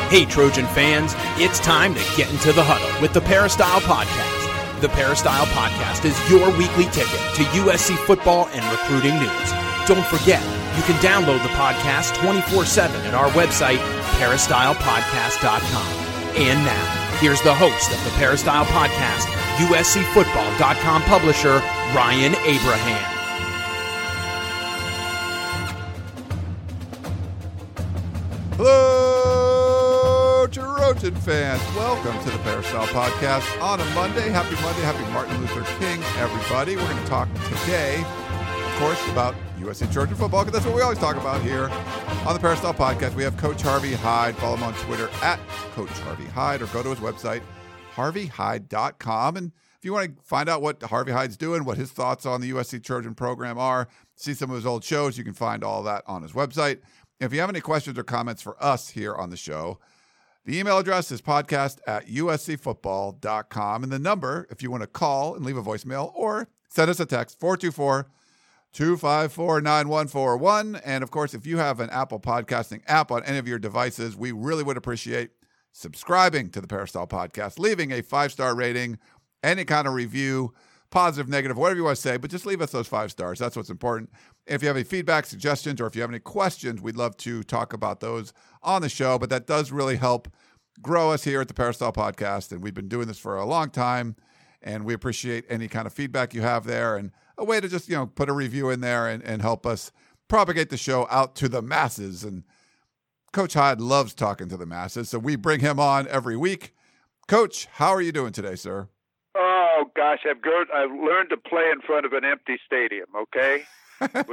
Hey, Trojan fans, it's time to get into the huddle with the Peristyle Podcast. The Peristyle Podcast is your weekly ticket to USC football and recruiting news. Don't forget, you can download the podcast 24/7 at our website, peristylepodcast.com. And now, here's the host of the Peristyle Podcast, USCFootball.com publisher, Ryan Abraham. Hello, Trojan fans. Welcome to the Peristyle Podcast on a Monday. Happy Martin Luther King, everybody. We're going to talk today, of course, about USC Trojan football, because that's what we always talk about here on the Peristyle Podcast. We have Coach Harvey Hyde. Follow him on Twitter at Coach Harvey Hyde, or go to his website, harveyhyde.com. And if you want to find out what Harvey Hyde's doing, what his thoughts on the USC Trojan program are, see some of his old shows, you can find all that on his website. If you have any questions or comments for us here on the show, the email address is podcast@uscfootball.com. And the number, if you want to call and leave a voicemail or send us a text, 424-254-9141. And, of course, if you have an Apple podcasting app on any of your devices, we really would appreciate subscribing to the Peristyle Podcast, leaving a 5-star rating, any kind of review, positive, negative, whatever you want to say, but just leave us those 5 stars. That's what's important. If you have any feedback, suggestions, or if you have any questions, we'd love to talk about those on the show. But that does really help grow us here at the Peristyle Podcast. And we've been doing this for a long time, and we appreciate any kind of feedback you have there, and a way to just, put a review in there and help us propagate the show out to the masses. And Coach Hyde loves talking to the masses, so we bring him on every week. Coach, how are you doing today, sir? Oh, gosh, I've learned to play in front of an empty stadium, okay? But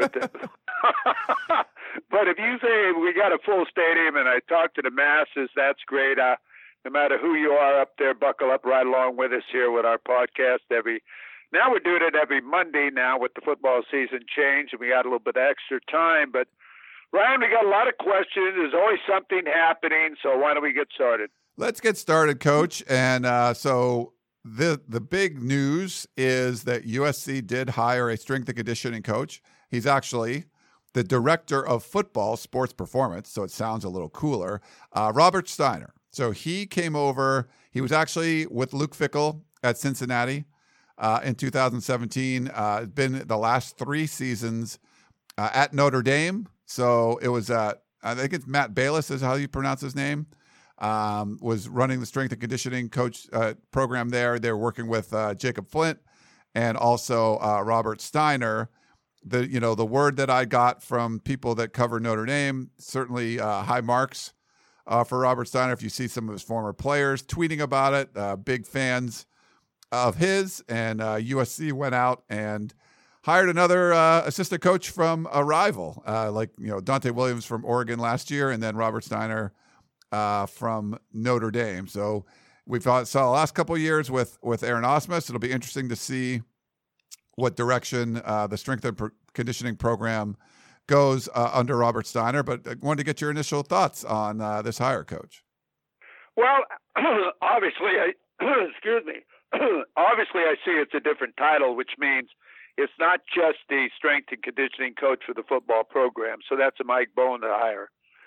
if you say we got a full stadium and I talk to the masses, that's great. No matter who you are up there, buckle up right along with us here with our podcast. Now we're doing it every Monday now with the football season change, and we got a little bit of extra time. But, Ryan, we got a lot of questions. There's always something happening, so why don't we get started? Let's get started, Coach. And so the big news is that USC did hire a strength and conditioning coach. He's actually the director of football sports performance, so it sounds a little cooler, Robert Steiner. So he came over. He was actually with Luke Fickell at Cincinnati in 2017. Been the last 3 seasons at Notre Dame. So it was, I think it's Matt Balis is how you pronounce his name, was running the strength and conditioning coach program there. They were working with Jacob Flint and also Robert Steiner. The word that I got from people that cover Notre Dame, certainly high marks for Robert Steiner. If you see some of his former players tweeting about it, big fans of his, and USC went out and hired another assistant coach from a rival, Dante Williams from Oregon last year, and then Robert Steiner from Notre Dame. So we saw the last couple of years with Aaron Osmus. It'll be interesting to see what direction the strength and conditioning program goes under Robert Steiner. But I wanted to get your initial thoughts on this hire, Coach. Well, obviously, obviously I see it's a different title, which means it's not just the strength and conditioning coach for the football program. So that's a Mike Bohn to hire.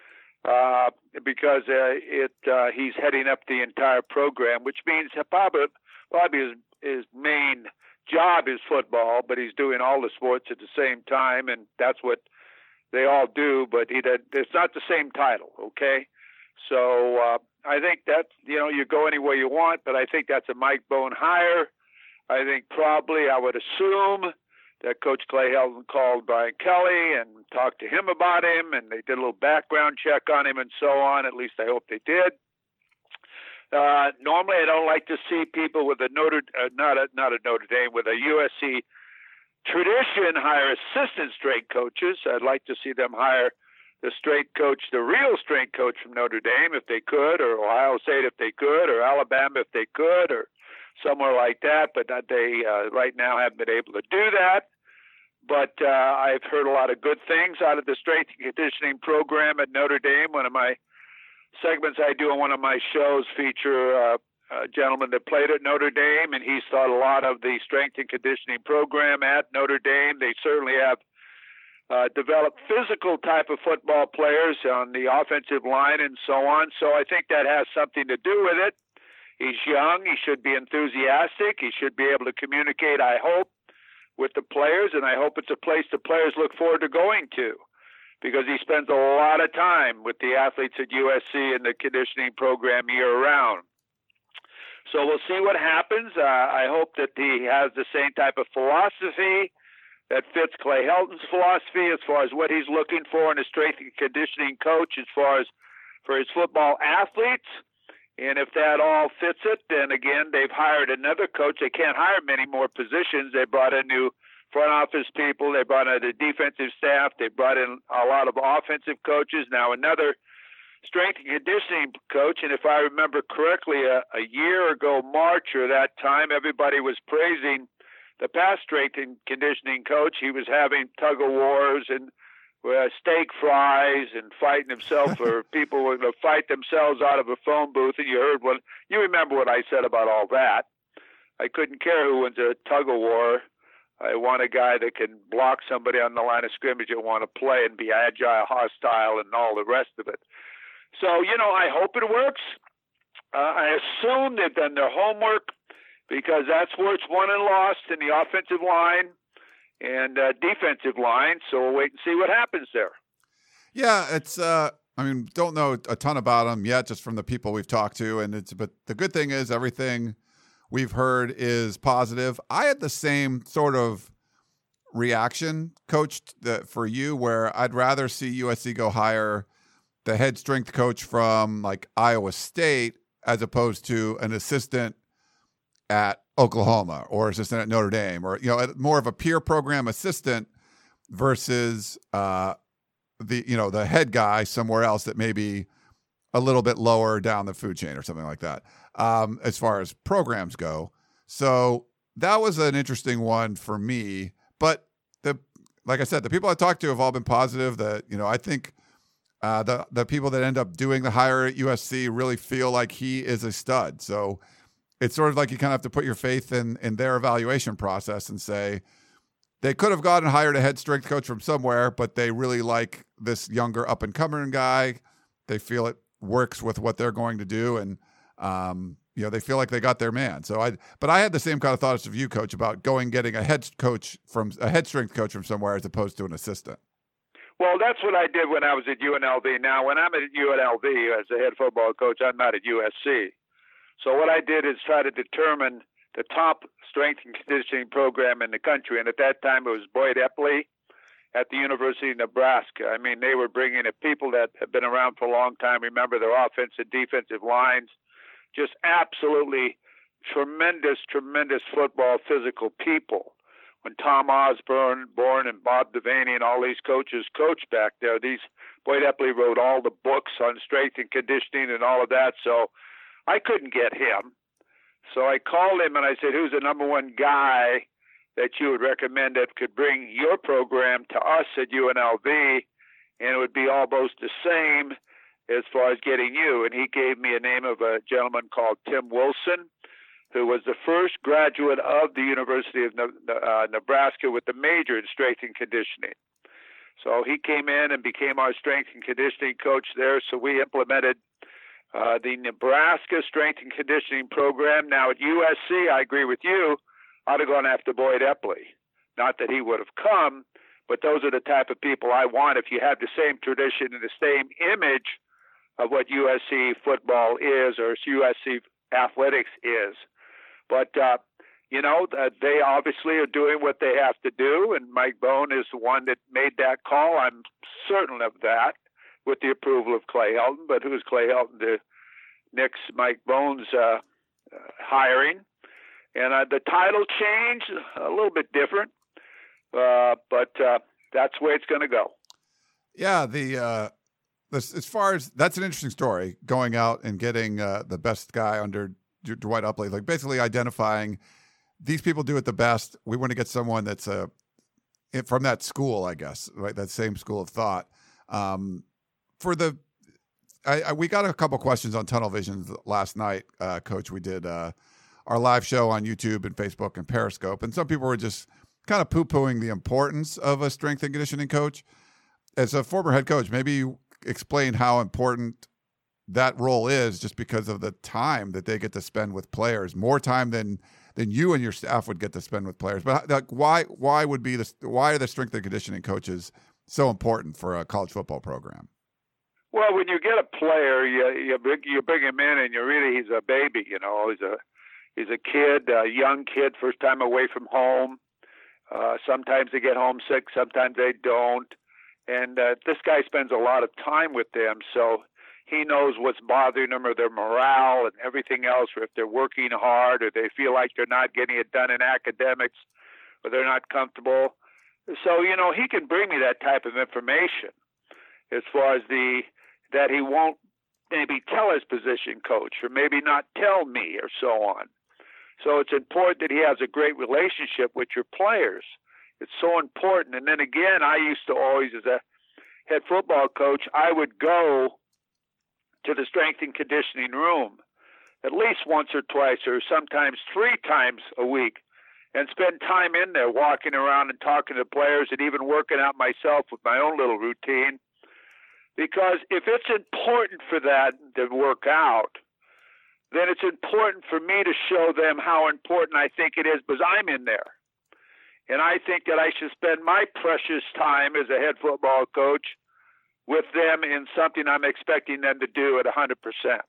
Because he's heading up the entire program, which means probably his main job is football, but he's doing all the sports at the same time, and that's what they all do. But it's not the same title, okay? So I think that you go any way you want, but I think that's a Mike Bohn hire. I think probably I would assume that Coach Clay Helton called Brian Kelly and talked to him about him, and they did a little background check on him and so on. At least I hope they did. Normally, I don't like to see people with a not a Notre Dame, with a USC tradition hire assistant strength coaches. I'd like to see them hire the real strength coach from Notre Dame if they could, or Ohio State if they could, or Alabama if they could, or somewhere like that. But they right now haven't been able to do that. But I've heard a lot of good things out of the strength and conditioning program at Notre Dame. One of my segments I do on one of my shows feature a gentleman that played at Notre Dame, and he's thought a lot of the strength and conditioning program at Notre Dame. They certainly have develop physical type of football players on the offensive line and so on. So I think that has something to do with it. He's young. He should be enthusiastic. He should be able to communicate, I hope, with the players, and I hope it's a place the players look forward to going to, because he spends a lot of time with the athletes at USC in the conditioning program year-round. So we'll see what happens. I hope that he has the same type of philosophy that fits Clay Helton's philosophy as far as what he's looking for in a strength and conditioning coach as far as for his football athletes. And if that all fits it, then again, they've hired another coach. They can't hire many more positions. They brought in new front office people. They brought in the defensive staff. They brought in a lot of offensive coaches. Now another strength and conditioning coach. And if I remember correctly, a year ago, March or that time, everybody was praising the past strength and conditioning coach. He was having tug-of-wars and steak fries and fighting himself, or people were going to fight themselves out of a phone booth. And you remember what I said about all that. I couldn't care who wins a tug-of-war. I want a guy that can block somebody on the line of scrimmage and want to play and be agile, hostile, and all the rest of it. So, I hope it works. I assume they've done their homework, because that's where it's won and lost in the offensive line and defensive line. So we'll wait and see what happens there. Yeah, it's don't know a ton about him yet, just from the people we've talked to, but the good thing is everything we've heard is positive. I had the same sort of reaction, Coach, for you, where I'd rather see USC go hire the head strength coach from like Iowa State as opposed to an assistant at Oklahoma or assistant at Notre Dame, or more of a peer program assistant versus the head guy somewhere else that may be a little bit lower down the food chain or something like that, as far as programs go. So that was an interesting one for me. But like I said, the people I talked to have all been positive. That I think the people that end up doing the hire at USC really feel like he is a stud. So it's sort of like you kind of have to put your faith in their evaluation process and say they could have gone and hired a head strength coach from somewhere, but they really like this younger up-and-coming guy. They feel it works with what they're going to do, and they feel like they got their man. But I had the same kind of thoughts of you, Coach, about getting a head strength coach from somewhere as opposed to an assistant. Well, that's what I did when I was at UNLV. Now, when I'm at UNLV as a head football coach, I'm not at USC. So what I did is try to determine the top strength and conditioning program in the country. And at that time, it was Boyd Epley at the University of Nebraska. I mean, they were bringing in people that have been around for a long time, remember their offensive, defensive lines, just absolutely tremendous football, physical people. When Tom Osborne and Bob Devaney and all these coaches coached back there, Boyd Epley wrote all the books on strength and conditioning and all of that. So I couldn't get him. So I called him and I said, who's the number one guy that you would recommend that could bring your program to us at UNLV, and it would be almost the same as far as getting you? And he gave me a name of a gentleman called Tim Wilson, who was the first graduate of the University of Nebraska with a major in strength and conditioning. So he came in and became our strength and conditioning coach there. So we implemented the Nebraska strength and conditioning program. Now at USC, I agree with you, I'd have gone after Boyd Epley. Not that he would have come, but those are the type of people I want. If you have the same tradition and the same image of what USC football is or USC athletics is. But, they obviously are doing what they have to do, and Mike Bohn is the one that made that call. I'm certain of that, with the approval of Clay Helton. But who's Clay Helton to nix Mike Bohn's hiring? And the title change, a little bit different, but that's the way it's going to go. Yeah, as far as that's an interesting story, going out and getting the best guy under Dwight Epley, like basically identifying these people do it the best. We want to get someone that's from that school, I guess, right? That same school of thought. We got a couple questions on Tunnel Vision last night, Coach. We did our live show on YouTube and Facebook and Periscope, and some people were just kind of poo-pooing the importance of a strength and conditioning coach. As a former head coach, maybe you explain how important that role is just because of the time that they get to spend with players, more time than you and your staff would get to spend with players. But like, why are the strength and conditioning coaches so important for a college football program? Well, when you get a player, you bring him in, and he's a baby. He's a kid, a young kid, first time away from home. Sometimes they get homesick, sometimes they don't. And this guy spends a lot of time with them, so he knows what's bothering them, or their morale and everything else, or if they're working hard, or they feel like they're not getting it done in academics, or they're not comfortable. So, he can bring me that type of information as far as that he won't maybe tell his position coach, or maybe not tell me, or so on. So it's important that he has a great relationship with your players. It's so important. And then again, I used to always, as a head football coach, I would go to the strength and conditioning room at least once or twice, or sometimes 3 times a week, and spend time in there walking around and talking to players, and even working out myself with my own little routine. Because if it's important for that to work out, then it's important for me to show them how important I think it is, because I'm in there. And I think that I should spend my precious time as a head football coach with them in something I'm expecting them to do at 100%.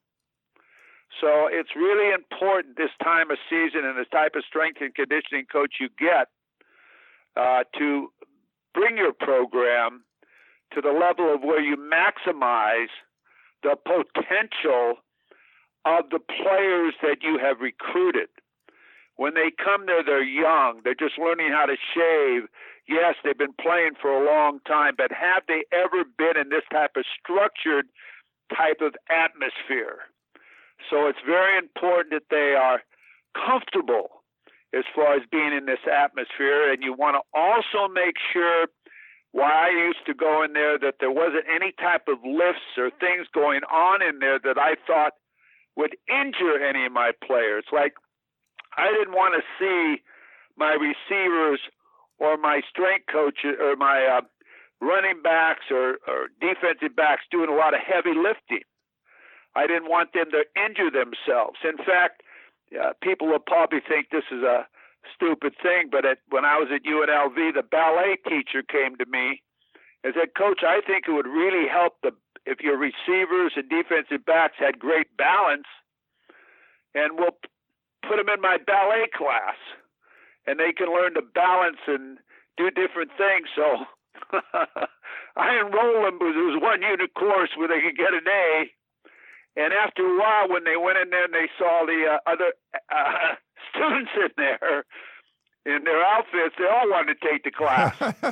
So it's really important this time of season, and this type of strength and conditioning coach you get, to bring your program to the level of where you maximize the potential of the players that you have recruited. When they come there, they're young. They're just learning how to shave. Yes, they've been playing for a long time, but have they ever been in this type of structured type of atmosphere? So it's very important that they are comfortable as far as being in this atmosphere. And you want to also make sure, why I used to go in there, that there wasn't any type of lifts or things going on in there that I thought would injure any of my players. Like, I didn't want to see my receivers or my strength coaches or my running backs or defensive backs doing a lot of heavy lifting. I didn't want them to injure themselves. In fact, people will probably think this is a stupid thing, but when I was at UNLV, the ballet teacher came to me and said, "Coach, I think it would really help if your receivers and defensive backs had great balance, and we'll put them in my ballet class, and they can learn to balance and do different things." So I enrolled them, because there was one unit course where they could get an A. And after a while, when they went in there and they saw the other students in there in their outfits, they all wanted to take the class.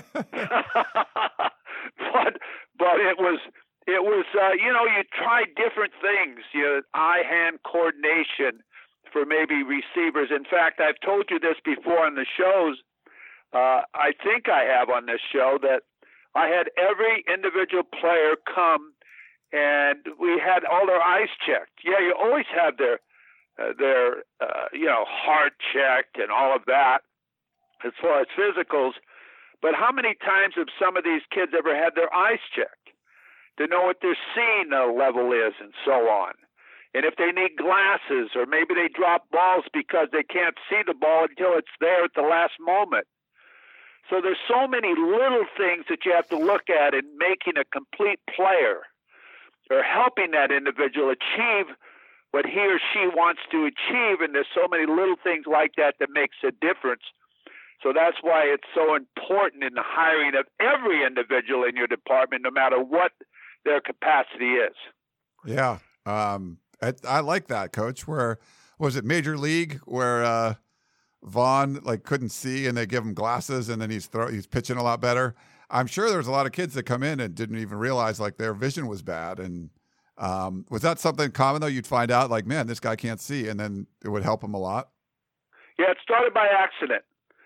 but it was you try different things. Eye-hand coordination for maybe receivers. In fact, I've told you this before on the shows. I think I have on this show, that I had every individual player come, and we had all their eyes checked. Yeah, you always have their heart checked and all of that as far as physicals. But how many times have some of these kids ever had their eyes checked to know what their seeing level is, and so on? And if they need glasses, or maybe they drop balls because they can't see the ball until it's there at the last moment. So there's so many little things that you have to look at in making a complete player, or helping that individual achieve what he or she wants to achieve. And there's so many little things like that that makes a difference. So that's why it's so important in the hiring of every individual in your department, no matter what their capacity is. Yeah. I like that, Coach. Where was it, Major League, where Vaughn couldn't see, and they give him glasses, and then he's pitching a lot better. I'm sure there's a lot of kids that come in and didn't even realize their vision was bad. And was that something common, though? You'd find out man, this guy can't see, and then it would help him a lot. Yeah, it started by accident.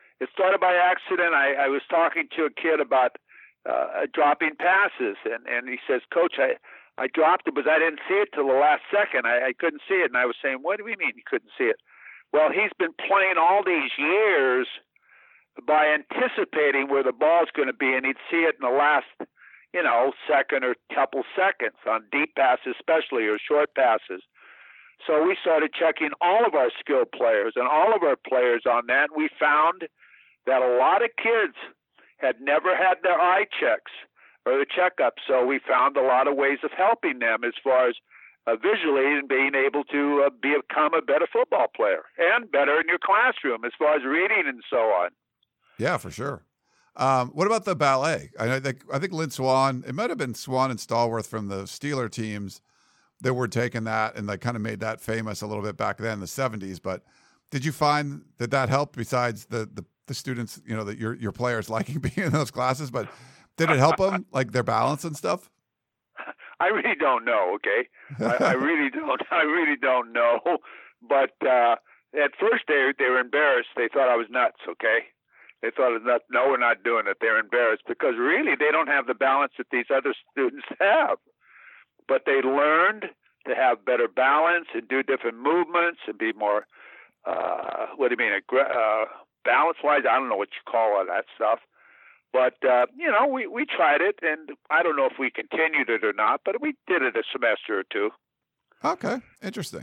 I was talking to a kid about dropping passes, and he says, "Coach, I dropped it, but I didn't see it till the last second. I couldn't see it." And I was saying, "What do you mean you couldn't see it?" Well, he's been playing all these years by anticipating where the ball's going to be, and he'd see it in the last, second or couple seconds on deep passes especially, or short passes. So we started checking all of our skilled players and all of our players on that. We found that a lot of kids had never had their eye checks or the checkups, so we found a lot of ways of helping them as far as visually and being able to become a better football player and better in your classroom as far as reading and so on. Yeah, for sure. What about the ballet? I think Lynn Swan, it might have been Swan and Stallworth from the Steeler teams that were taking that, and they kind of made that famous a little bit back then in the 70s. But did you find that helped besides the students, that your players liking being in those classes? But did it help them, like their balance and stuff? I really don't know. Okay, I really don't know. But at first they were embarrassed. They thought I was nuts. Okay, they thought it was nuts. No, we're not doing it. They're embarrassed because really they don't have the balance that these other students have. But they learned to have better balance and do different movements and be more. What do you mean? Balance-wise, I don't know what you call all that stuff. But, we tried it, and I don't know if we continued it or not, but we did it a semester or two. Okay, interesting.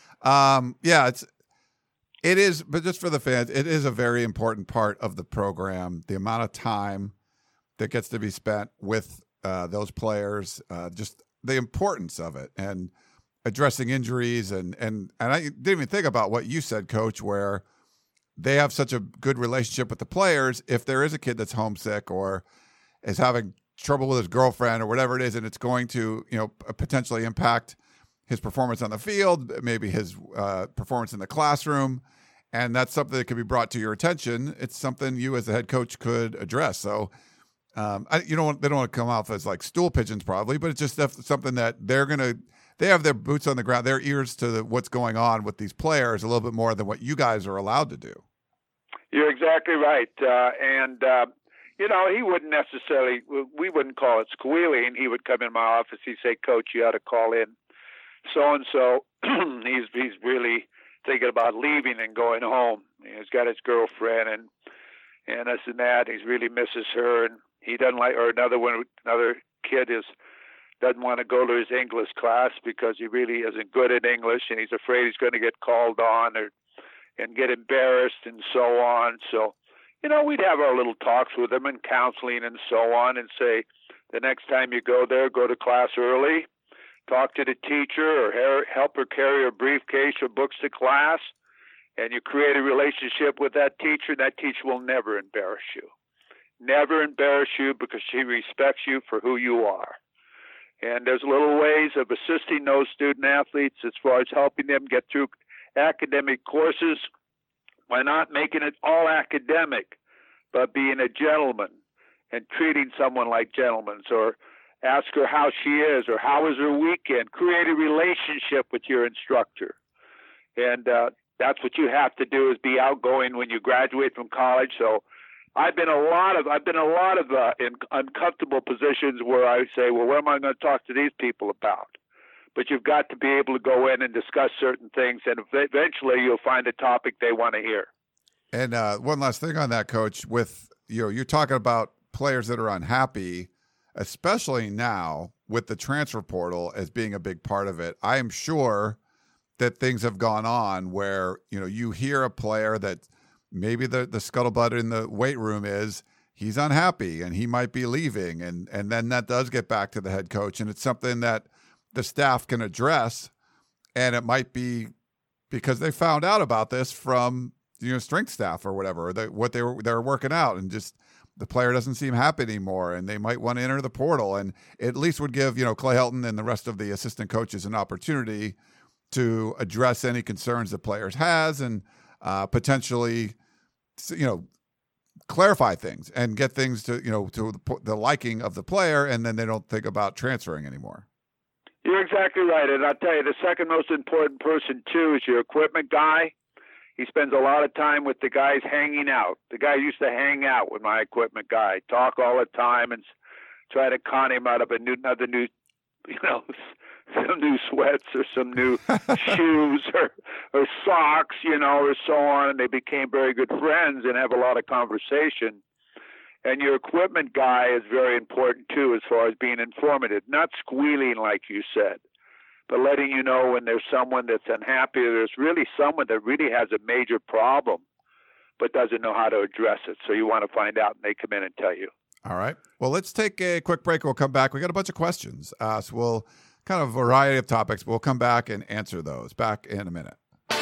It is, but just for the fans, it is a very important part of the program, the amount of time that gets to be spent with those players, just the importance of it, and addressing injuries. And I didn't even think about what you said, Coach, where they have such a good relationship with the players. If there is a kid that's homesick or is having trouble with his girlfriend or whatever it is, and it's going to, potentially impact his performance on the field, maybe his performance in the classroom, and that's something that could be brought to your attention, it's something you as the head coach could address. So they don't want to come off as like stool pigeons probably, but it's just something that they have their boots on the ground, their ears to what's going on with these players a little bit more than what you guys are allowed to do. You're exactly right. He wouldn't necessarily, we wouldn't call it squealing. He would come in my office. He'd say, Coach, you ought to call in so-and-so. He's really thinking about leaving and going home. He's got his girlfriend and this and that. He really misses her, and he doesn't like, or another kid doesn't want to go to his English class because he really isn't good at English, and he's afraid he's going to get called on and get embarrassed and so on. So, we'd have our little talks with him and counseling and so on, and say, the next time you go there, go to class early, talk to the teacher, or help her carry her briefcase or books to class, and you create a relationship with that teacher, and that teacher will never embarrass you. Never embarrass you because she respects you for who you are. And there's little ways of assisting those student athletes as far as helping them get through academic courses by not making it all academic, but being a gentleman and treating someone like gentlemen, or ask her how she is or how was her weekend. Create a relationship with your instructor. And that's what you have to do, is be outgoing when you graduate from college. So I've been a lot of in uncomfortable positions where I say, well, what am I going to talk to these people about? But you've got to be able to go in and discuss certain things, and eventually you'll find a topic they want to hear. And one last thing on that, Coach, with you're talking about players that are unhappy, especially now with the transfer portal as being a big part of it. I am sure that things have gone on where, you hear a player that maybe the scuttlebutt in the weight room is he's unhappy and he might be leaving. And then that does get back to the head coach. And it's something that the staff can address. And it might be because they found out about this from, strength staff or whatever, or what they were working out, and just the player doesn't seem happy anymore, and they might want to enter the portal. And it at least would give, Clay Helton and the rest of the assistant coaches an opportunity to address any concerns the players has, and potentially, clarify things and get things to, to the liking of the player, and then they don't think about transferring anymore. You're exactly right. And I'll tell you, the second most important person, too, is your equipment guy. He spends a lot of time with the guys hanging out. The guy used to hang out with my equipment guy, talk all the time, and try to con him out of another new, some new sweats or some new shoes or socks, or so on. And they became very good friends and have a lot of conversation. And your equipment guy is very important, too, as far as being informative, not squealing like you said, but letting you know when there's someone that's unhappy, or there's really someone that really has a major problem but doesn't know how to address it. So you want to find out, and they come in and tell you. All right. Well, let's take a quick break. We'll come back. We got a bunch of questions. So we'll kind of a variety of topics, but we'll come back and answer those. Back in a minute.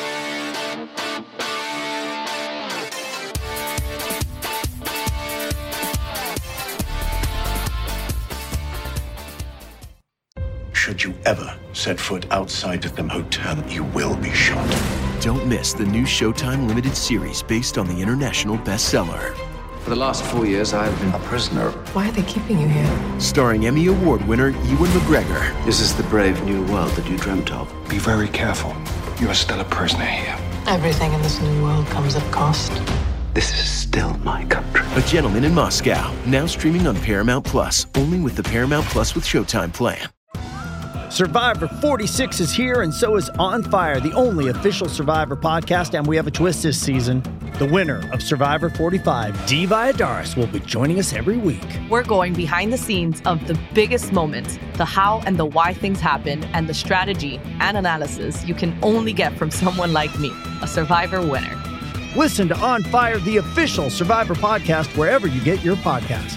Should you ever set foot outside of the hotel, you will be shot. Don't miss the new Showtime limited series based on the international bestseller. For the last 4 years, I've been a prisoner. Why are they keeping you here? Starring Emmy Award winner Ewan McGregor. This is the brave new world that you dreamt of. Be very careful. You are still a prisoner here. Everything in this new world comes at cost. This is still my country. A Gentleman in Moscow, now streaming on Paramount Plus, only with the Paramount Plus with Showtime plan. Survivor 46 is here, and so is On Fire, the only official Survivor podcast, and we have a twist this season. The winner of Survivor 45, Dee Valladares, will be joining us every week. We're going behind the scenes of the biggest moments, the how and the why things happen, and the strategy and analysis you can only get from someone like me, a Survivor winner. Listen to On Fire, the official Survivor podcast, wherever you get your podcasts.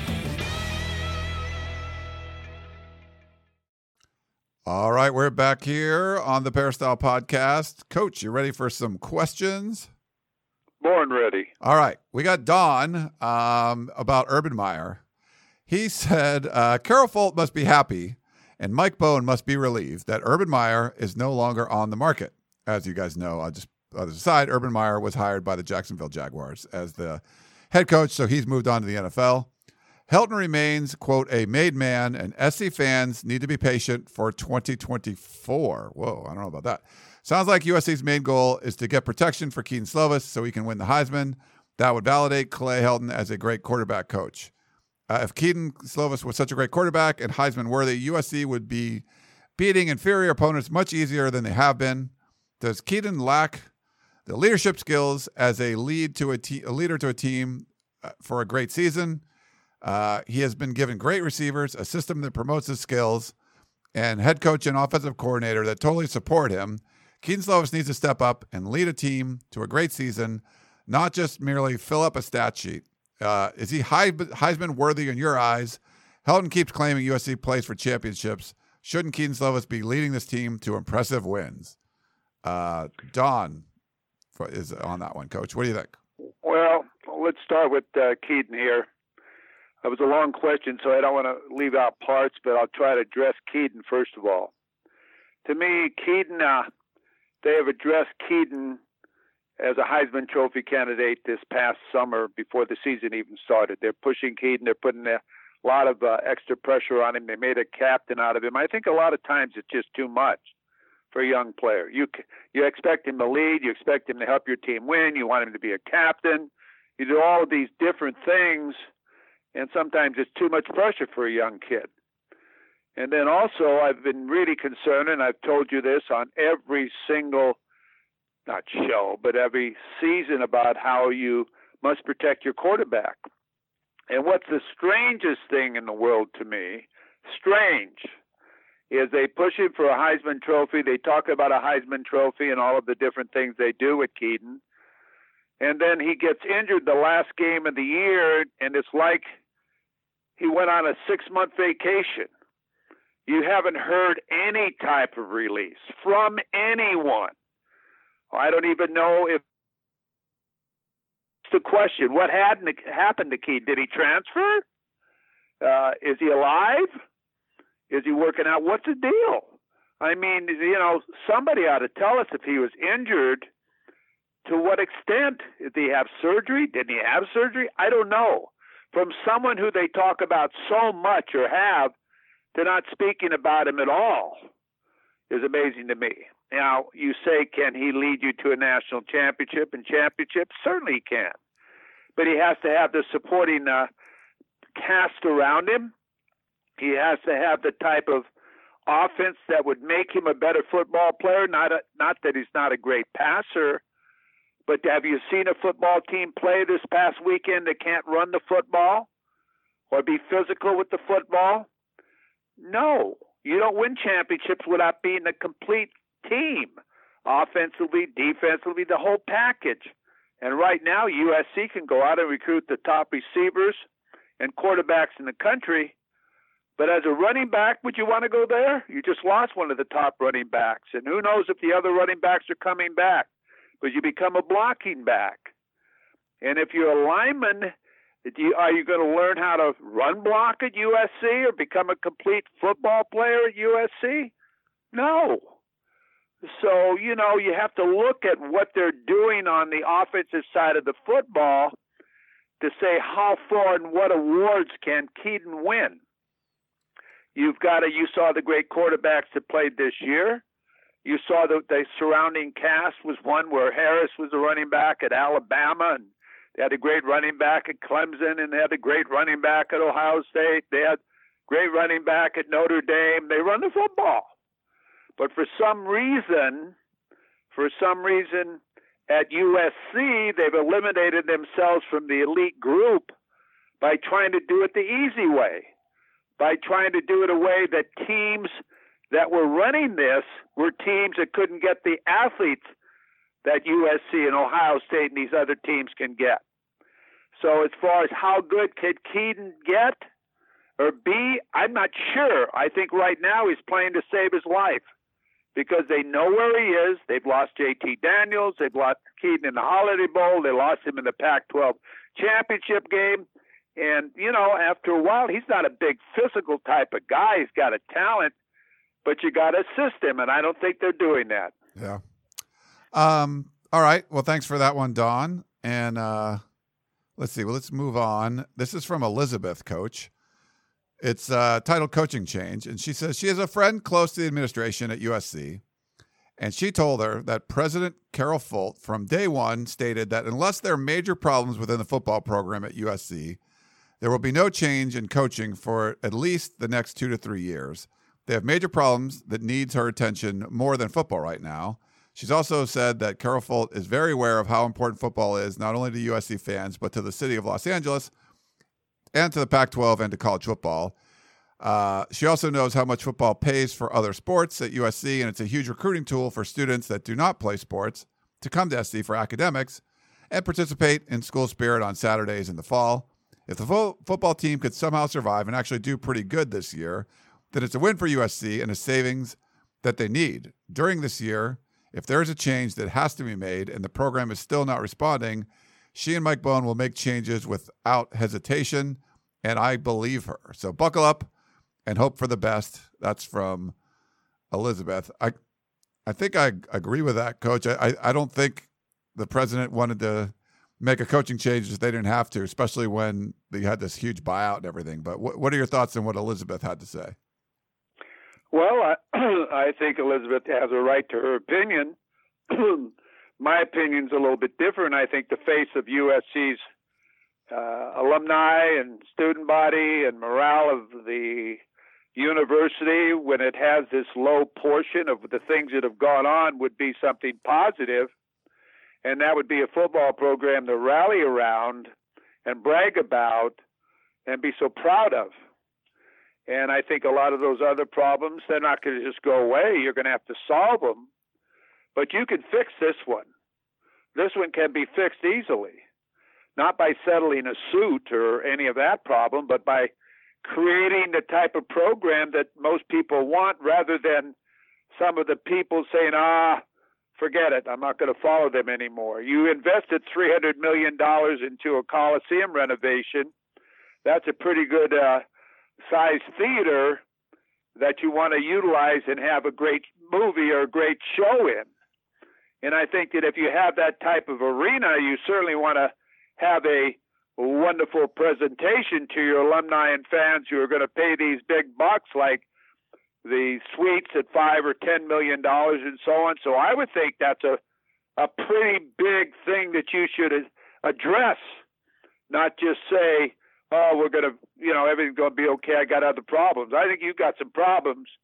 All right, we're back here on the Peristyle Podcast. Coach, you ready for some questions? Born ready. All right, we got Don about Urban Meyer. He said, Carol Folt must be happy and Mike Bohn must be relieved that Urban Meyer is no longer on the market. As you guys know, I'll just other side, Urban Meyer was hired by the Jacksonville Jaguars as the head coach, so he's moved on to the NFL. Helton remains, quote, a made man, and SC fans need to be patient for 2024. Whoa, I don't know about that. Sounds like USC's main goal is to get protection for Keaton Slovis so he can win the Heisman. That would validate Clay Helton as a great quarterback coach. If Keaton Slovis was such a great quarterback and Heisman worthy, USC would be beating inferior opponents much easier than they have been. Does Keaton lack the leadership skills as a leader to a team for a great season? He has been given great receivers, a system that promotes his skills, and head coach and offensive coordinator that totally support him. Keaton Slovis needs to step up and lead a team to a great season, not just merely fill up a stat sheet. Is he Heisman worthy in your eyes? Helton keeps claiming USC plays for championships. Shouldn't Keaton Slovis be leading this team to impressive wins? Don is on that one, Coach. What do you think? Well, let's start with Keaton here. That was a long question, so I don't want to leave out parts, but I'll try to address Keaton first of all. To me, Keaton, they have addressed Keaton as a Heisman Trophy candidate this past summer before the season even started. They're pushing Keaton. They're putting a lot of extra pressure on him. They made a captain out of him. I think a lot of times it's just too much for a young player. You expect him to lead. You expect him to help your team win. You want him to be a captain. You do all of these different things. And sometimes it's too much pressure for a young kid. And then also, I've been really concerned, and I've told you this on every single, not show, but every season about how you must protect your quarterback. And what's the strangest thing in the world to me, is they push him for a Heisman Trophy. They talk about a Heisman Trophy and all of the different things they do with Keaton. And then he gets injured the last game of the year, and it's like he went on a 6-month vacation. You haven't heard any type of release from anyone. I don't even know if it's the question. What happened to Keaton? Did he transfer? Is he alive? Is he working out? What's the deal? I mean, somebody ought to tell us if he was injured. To what extent? Did he have surgery? Didn't he have surgery? I don't know. From someone who they talk about so much or have, to not speaking about him at all is amazing to me. Now, you say, can he lead you to a national championship and championships? Certainly he can. But he has to have the supporting cast around him. He has to have the type of offense that would make him a better football player. Not that he's not a great passer, but have you seen a football team play this past weekend that can't run the football or be physical with the football? No. You don't win championships without being a complete team, offensively, defensively, the whole package. And right now, USC can go out and recruit the top receivers and quarterbacks in the country. But as a running back, would you want to go there? You just lost one of the top running backs. And who knows if the other running backs are coming back. But you become a blocking back. And if you're a lineman, are you going to learn how to run block at USC or become a complete football player at USC? No. So, you have to look at what they're doing on the offensive side of the football to say how far and what awards can Keaton win. You saw the great quarterbacks that played this year. You saw the surrounding cast was one where Harris was a running back at Alabama, and they had a great running back at Clemson, and they had a great running back at Ohio State. They had great running back at Notre Dame. They run the football. But for some reason, at USC, they've eliminated themselves from the elite group by trying to do it the easy way, by trying to do it a way that teams that were running this were teams that couldn't get the athletes that USC and Ohio State and these other teams can get. So as far as how good could Keaton get or be, I'm not sure. I think right now he's playing to save his life because they know where he is. They've lost J.T. Daniels. They've lost Keaton in the Holiday Bowl. They lost him in the Pac-12 championship game. And, after a while, he's not a big physical type of guy. He's got a talent, but you got to assist him, and I don't think they're doing that. Yeah. All right. Well, thanks for that one, Don. And let's see. Well, let's move on. This is from Elizabeth, Coach. It's titled Coaching Change. And she says she has a friend close to the administration at USC. And she told her that President Carol Folt from day one stated that unless there are major problems within the football program at USC, there will be no change in coaching for at least the next 2 to 3 years. They have major problems that needs her attention more than football right now. She's also said that Carol Folt is very aware of how important football is, not only to USC fans, but to the city of Los Angeles and to the Pac-12 and to college football. She also knows how much football pays for other sports at USC, and it's a huge recruiting tool for students that do not play sports to come to SC for academics and participate in school spirit on Saturdays in the fall. If the football team could somehow survive and actually do pretty good this year, then it's a win for USC and a savings that they need. During this year, if there is a change that has to be made and the program is still not responding, she and Mike Bohn will make changes without hesitation, and I believe her. So buckle up and hope for the best. That's from Elizabeth. I think I agree with that, Coach. I don't think the president wanted to make a coaching change if they didn't have to, especially when they had this huge buyout and everything. But what are your thoughts on what Elizabeth had to say? Well, I think Elizabeth has a right to her opinion. My opinion's a little bit different. I think the face of USC's alumni and student body and morale of the university, when it has this low portion of the things that have gone on, would be something positive. And that would be a football program to rally around and brag about and be so proud of. And I think a lot of those other problems, they're not going to just go away. You're going to have to solve them. But you can fix this one. This one can be fixed easily. Not by settling a suit or any of that problem, but by creating the type of program that most people want, rather than some of the people saying, forget it, I'm not going to follow them anymore. You invested $300 million into a Coliseum renovation. That's a pretty good size theater that you want to utilize and have a great movie or a great show in. And I think that if you have that type of arena, you certainly want to have a wonderful presentation to your alumni and fans who are going to pay these big bucks, like the suites at $5 or $10 million and so on. So I would think that's a pretty big thing that you should address, not just say, we're going to, everything's going to be okay, I got other problems. I think you've got some problems,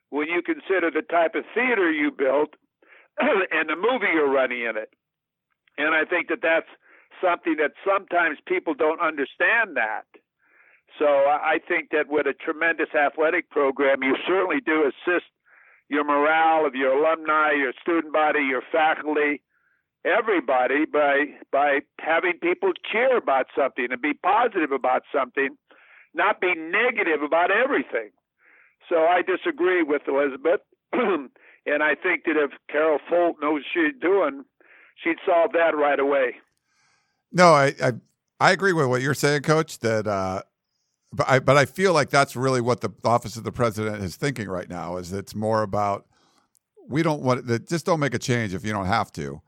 when you consider the type of theater you built and the movie you're running in it. And I think that that's something that sometimes people don't understand that. So I think that with a tremendous athletic program, you certainly do assist your morale of your alumni, your student body, your faculty, everybody by having people cheer about something and be positive about something, not be negative about everything. So I disagree with Elizabeth, and I think that if Carol Folt knows what she's doing, she'd solve that right away. No, I agree with what you're saying, Coach. That, but I feel like that's really what the Office of the President is thinking right now. Is it's more about we don't want just don't make a change if you don't have to.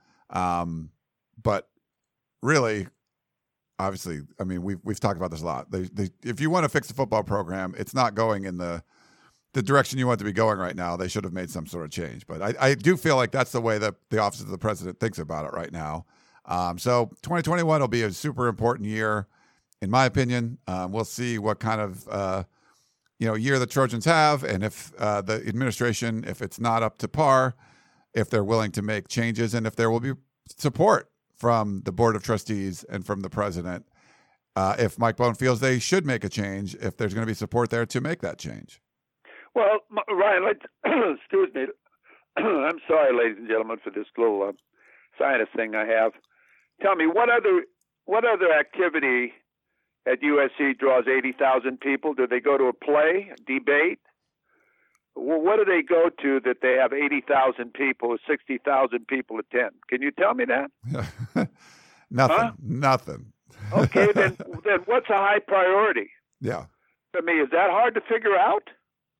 But really, obviously, I mean, we've talked about this a lot. If you want to fix the football program, it's not going in the direction you want it to be going right now. They should have made some sort of change. But I do feel like that's the way that the Office of the President thinks about it right now. So 2021 will be a super important year, in my opinion. We'll see what kind of year the Trojans have, and if the administration, if it's not up to par, if they're willing to make changes, and if there will be support from the Board of Trustees and from the President. If Mike Bohn feels they should make a change, if there's going to be support there to make that change. Well, Ryan, excuse me. I'm sorry, ladies and gentlemen, for this little sinus thing I have. Tell me, what other activity at USC draws 80,000 people? Do they go to a play, a debate? Well, what do they go to that they have 80,000 people, 60,000 people attend? Can you tell me that? Nothing. Huh? Nothing. Okay, then what's a high priority? Yeah. I mean, is that hard to figure out?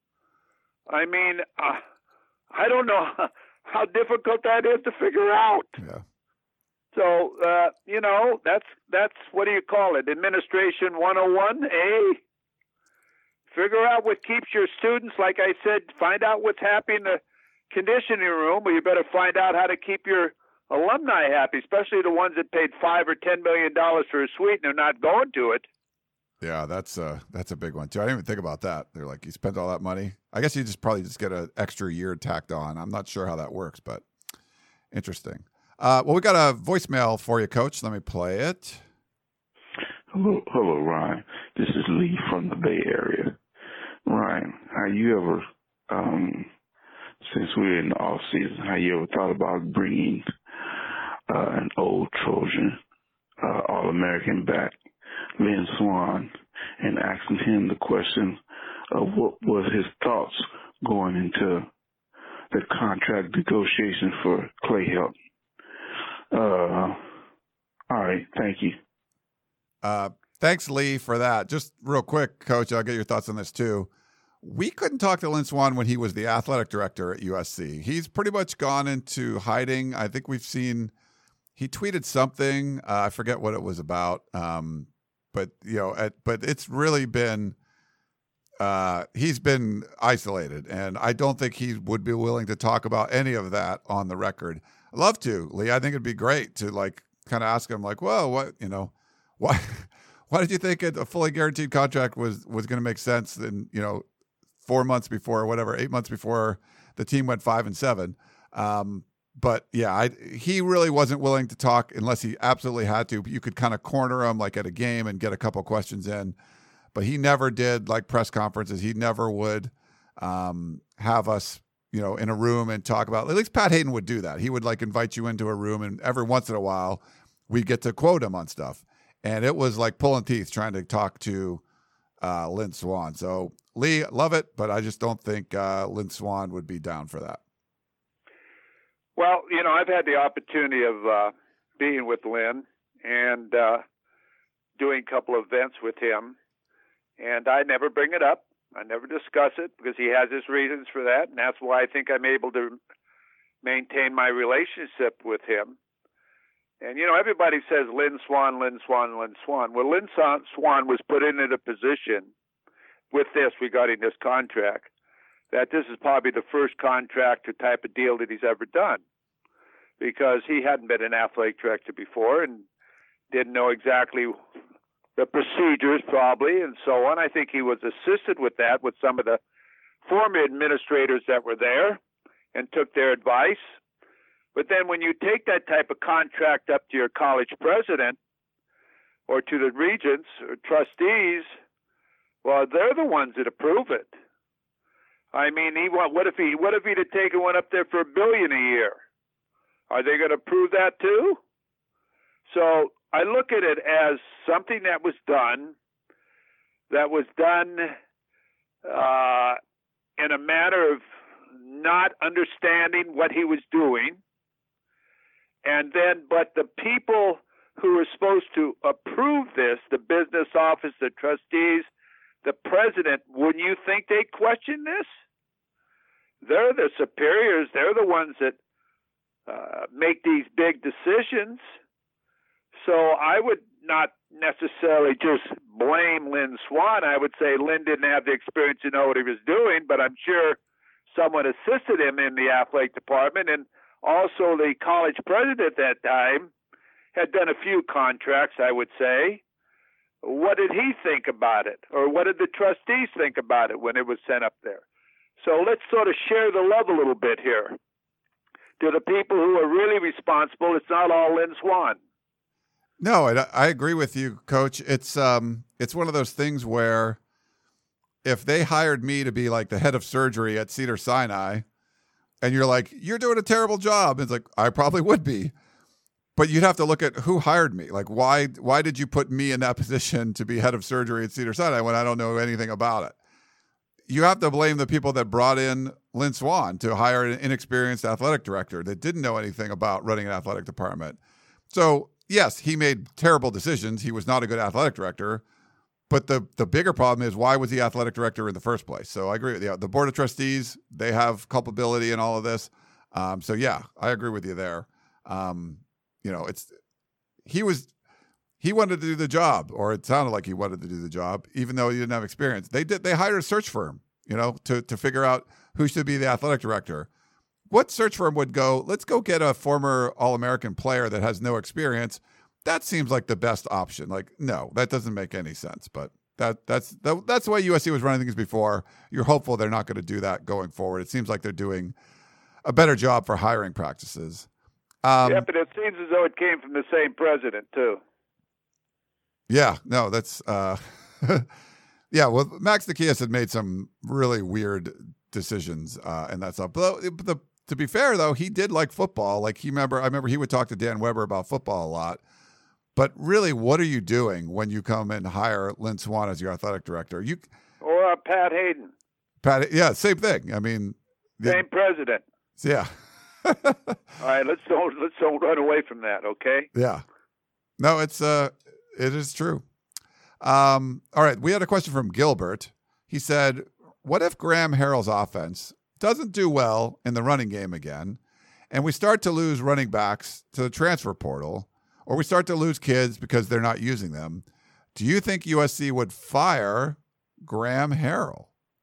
I mean, I don't know how difficult that is to figure out. Yeah. So, that's what do you call it? Administration 101, eh? Figure out what keeps your students, like I said, find out what's happening in the conditioning room, but you better find out how to keep your alumni happy, especially the ones that paid $5 or $10 million for a suite and they're not going to it. Yeah, that's a big one too. I didn't even think about that. They're like, you spent all that money. I guess you probably get an extra year tacked on. I'm not sure how that works, but interesting. Well, we got a voicemail for you, Coach. Let me play it. Hello, Ryan. This is Lee from the Bay Area. Ryan, have you ever, since we're in the off season, have you ever thought about bringing an old Trojan, All-American back, Lynn Swann, and asking him the question of what was his thoughts going into the contract negotiation for Clay Helton? All right, thank you. Thanks, Lee, for that. Just real quick, Coach, I'll get your thoughts on this too. We couldn't talk to Lynn Swann when he was the athletic director at USC. He's pretty much gone into hiding. I think we've seen he tweeted something. I forget what it was about. But it's really been he's been isolated, and I don't think he would be willing to talk about any of that on the record. I'd love to, Lee. I think it'd be great to kind of ask him well, why did you think a fully guaranteed contract was going to make sense? And 4 months before, or whatever, 8 months before the team went 5-7. But yeah, he really wasn't willing to talk unless he absolutely had to. You could kind of corner him at a game and get a couple questions in, but he never did press conferences. He never would have us, in a room and talk about. At least Pat Hayden would do that. He would invite you into a room, and every once in a while, we get to quote him on stuff. And it was like pulling teeth trying to talk to Lynn Swann. So Lee, love it, but I just don't think Lynn Swann would be down for that. Well, I've had the opportunity of being with Lynn and doing a couple of events with him, and I never bring it up. I never discuss it because he has his reasons for that, and that's why I think I'm able to maintain my relationship with him. And, everybody says Lynn Swann, Lynn Swann, Lynn Swann. Well, Lynn Swann was put in a position with this regarding this contract that this is probably the first contract or type of deal that he's ever done, because he hadn't been an athletic director before and didn't know exactly the procedures probably and so on. I think he was assisted with that with some of the former administrators that were there and took their advice. But then when you take that type of contract up to your college president or to the regents or trustees, well, they're the ones that approve it. I mean, what if he'd have taken one up there for $1 billion a year? Are they going to approve that too? So I look at it as something that was done in a matter of not understanding what he was doing. And then, but the people who are supposed to approve this, the business office, the trustees, the president, wouldn't you think they'd question this? They're the superiors. They're the ones that make these big decisions. So I would not necessarily just blame Lynn Swann. I would say Lynn didn't have the experience to know what he was doing, but I'm sure someone assisted him in the athletic department. And also the college president at that time had done a few contracts, I would say. What did he think about it? Or what did the trustees think about it when it was sent up there? So let's sort of share the love a little bit here. To the people who are really responsible, it's not all Lynn Swann. No, I agree with you, Coach. It's one of those things where if they hired me to be like the head of surgery at Cedars-Sinai, and you're like, you're doing a terrible job, it's like, I probably would be. But you'd have to look at who hired me. Like, why did you put me in that position to be head of surgery at Cedars-Sinai when I don't know anything about it? You have to blame the people that brought in Lynn Swann to hire an inexperienced athletic director that didn't know anything about running an athletic department. So, yes, he made terrible decisions. He was not a good athletic director. But the bigger problem is, why was he athletic director in the first place? So I agree with you. The board of trustees, they have culpability in all of this. So, yeah, I agree with you there. He wanted to do the job, or it sounded like he wanted to do the job, even though he didn't have experience. They hired a search firm, to figure out who should be the athletic director. What search firm would go, let's go get a former All-American player that has no experience? That seems like the best option. Like, no, that doesn't make any sense. But that's the way USC was running things before. You're hopeful they're not going to do that going forward. It seems like they're doing a better job for hiring practices. Yeah, but it seems as though it came from the same president, too. Yeah, no, that's yeah. Well, Max Nikias had made some really weird decisions, and that's up. But to be fair, though, he did like football. Like I remember he would talk to Dan Weber about football a lot. But really, what are you doing when you come and hire Lynn Swann as your athletic director? Or Pat Hayden. Yeah, same thing. I mean, same president. Yeah. All right, let's don't run away from that, okay? Yeah. No, it is true. All right, we had a question from Gilbert. He said, what if Graham Harrell's offense doesn't do well in the running game again, and we start to lose running backs to the transfer portal, or we start to lose kids because they're not using them? Do you think USC would fire Graham Harrell?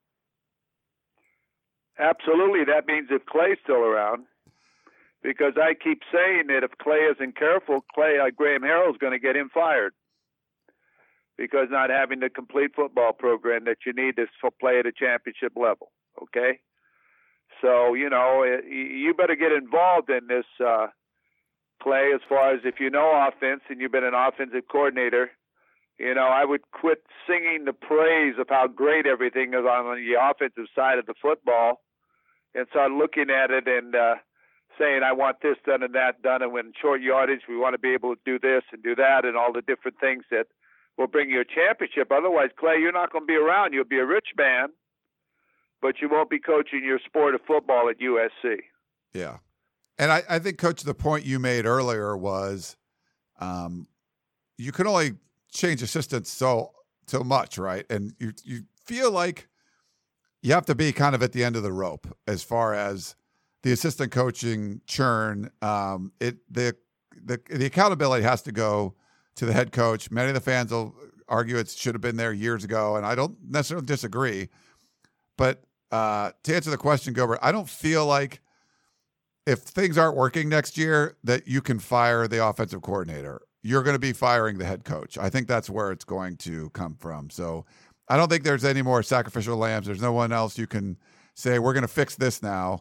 Absolutely. That means if Clay's still around. Because I keep saying that if Clay isn't careful, Graham Harrell's going to get him fired. Because not having the complete football program that you need to play at a championship level, okay? So, you better get involved in this, Clay, as far as if you know offense and you've been an offensive coordinator. I would quit singing the praise of how great everything is on the offensive side of the football and start looking at it and saying, I want this done and that done, and when short yardage, we want to be able to do this and do that and all the different things that will bring you a championship. Otherwise, Clay, you're not going to be around. You'll be a rich man, but you won't be coaching your sport of football at USC. Yeah. And I think, Coach, the point you made earlier was you can only change assistants so much, right? And you feel like you have to be kind of at the end of the rope as far as the assistant coaching churn. The accountability has to go to the head coach. Many of the fans will argue it should have been there years ago, and I don't necessarily disagree. But to answer the question, Gilbert, I don't feel like if things aren't working next year that you can fire the offensive coordinator. You're going to be firing the head coach. I think that's where it's going to come from. So I don't think there's any more sacrificial lambs. There's no one else you can say, we're going to fix this now.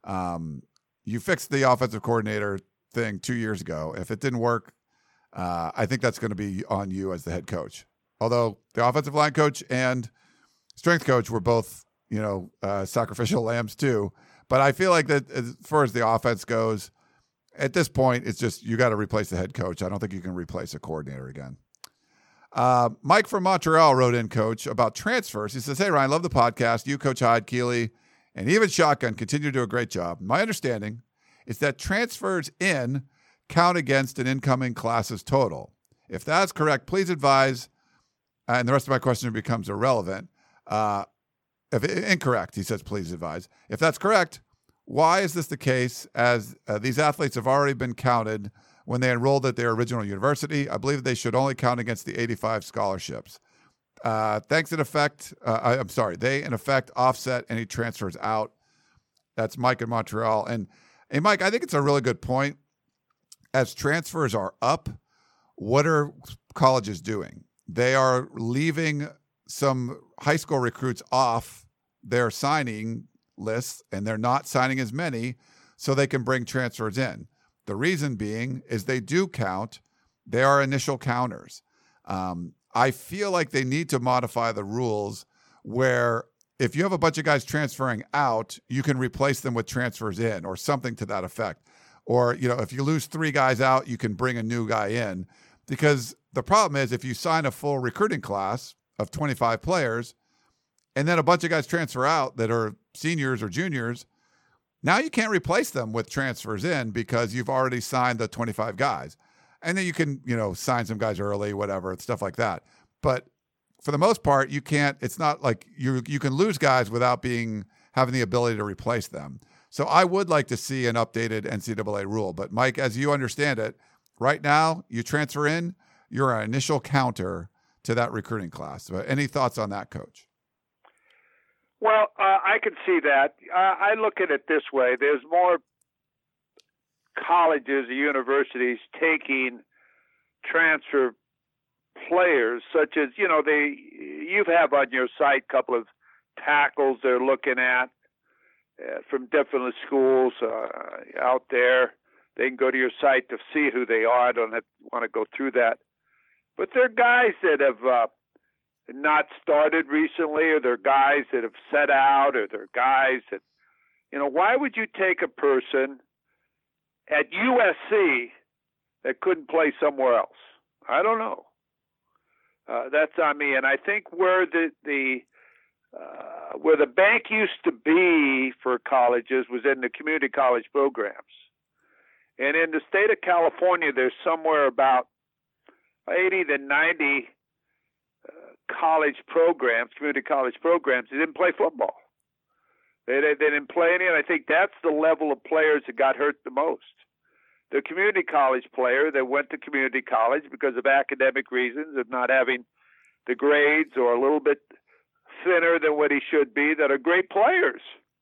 You fixed the offensive coordinator thing 2 years ago. If it didn't work, I think that's going to be on you as the head coach. Although the offensive line coach and strength coach were both, sacrificial lambs too. But I feel like that as far as the offense goes, at this point, it's just you got to replace the head coach. I don't think you can replace a coordinator again. Mike from Montreal wrote in, Coach, about transfers. He says, hey, Ryan, love the podcast. You, Coach Hyde, Keeley, and even Shotgun continue to do a great job. My understanding is that transfers in count against an incoming class's total. If that's correct, please advise, and the rest of my question becomes irrelevant. If incorrect, he says, please advise. If that's correct, why is this the case, as these athletes have already been counted when they enrolled at their original university? I believe they should only count against the 85 scholarships. They in effect offset any transfers out. That's Mike in Montreal. And Mike, I think it's a really good point. As transfers are up, what are colleges doing? They are leaving some high school recruits off their signing lists, and they're not signing as many so they can bring transfers in. The reason being is they do count. They are initial counters. I feel like they need to modify the rules where if you have a bunch of guys transferring out, you can replace them with transfers in or something to that effect. Or, if you lose 3 guys out, you can bring a new guy in. Because the problem is if you sign a full recruiting class of 25 players and then a bunch of guys transfer out that are seniors or juniors, now you can't replace them with transfers in because you've already signed the 25 guys. And then you can, sign some guys early, whatever, stuff like that. But for the most part, you can't. It's not like you can lose guys without having the ability to replace them. So I would like to see an updated NCAA rule. But Mike, as you understand it, right now you transfer in, you're an initial counter to that recruiting class. So any thoughts on that, Coach? Well, I can see that. I look at it this way. There's more colleges or universities taking transfer players, such as, you have on your site a couple of tackles they're looking at from different schools out there. They can go to your site to see who they are. I don't want to go through that. But they're guys that have not started recently, or they're guys that have set out, or they're guys that, why would you take a person at USC that couldn't play somewhere else? I don't know. That's on me. And I think where the bank used to be for colleges was in the community college programs. And in the state of California, there's somewhere about 80 to 90 college programs, community college programs, they didn't play football. They didn't play any, and I think that's the level of players that got hurt the most. The community college player that went to community college because of academic reasons, of not having the grades or a little bit thinner than what he should be, that are great players.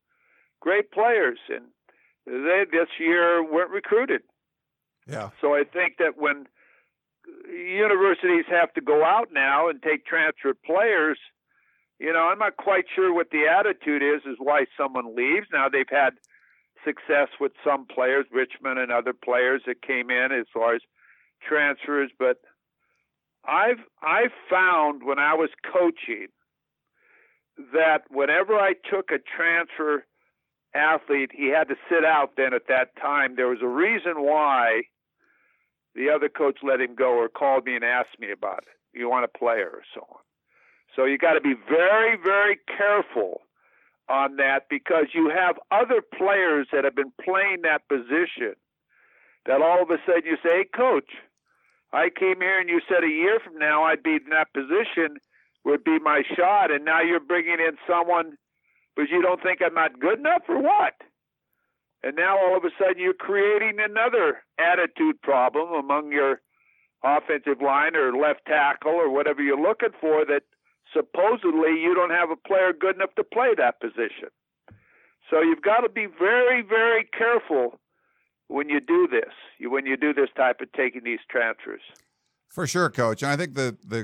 And they this year weren't recruited. Yeah. So I think that when universities have to go out now and take transfer players, I'm not quite sure what the attitude is why someone leaves. Now they've had success with some players, Richmond and other players that came in as far as transfers, but I've found when I was coaching that whenever I took a transfer athlete, he had to sit out then at that time. There was a reason why the other coach let him go or called me and asked me about it. You want a player or so on. So you got to be very, very careful on that, because you have other players that have been playing that position that all of a sudden you say, hey, Coach, I came here and you said a year from now I'd be in that position, would be my shot, and now you're bringing in someone because you don't think I'm not good enough, or what? And now all of a sudden you're creating another attitude problem among your offensive line or left tackle or whatever you're looking for, that supposedly you don't have a player good enough to play that position. So you've got to be very, very careful when you do this, type of taking these transfers. For sure, Coach. And I think the